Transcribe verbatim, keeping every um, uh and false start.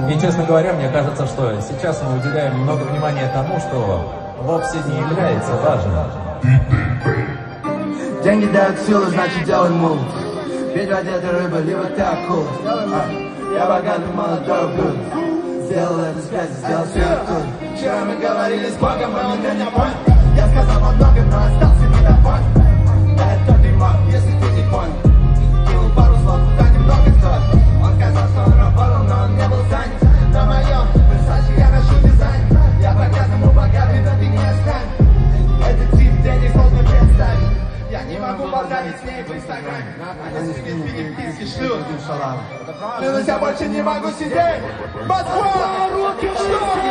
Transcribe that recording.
И, честно говоря, мне кажется, что сейчас мы уделяем много внимания тому, что вовсе не является важным. Деньги дают силу, значит делай мув. Ведь в воде ты рыба, либо ты акула. Я богатый молодой блюд. Сделал это связь, сделал все тут. Вчера мы говорили с Богом, но меня не понял. Я сказал вам много, но остался недоволен. Да это ты мог, если ты не понял. Кинул пару слов, куда немного стоит. Он сказал, что он работал, но он не был занят. На моем Versace я ношу дизайн. Я по-грязному богатый, но ты не оставь. Этот тип денег сложно представить. Я не могу поздравить с ней в инстаграме. Она себе переписки шлют. Клянусь, я больше не могу сидеть. Москва! Руки в сторону!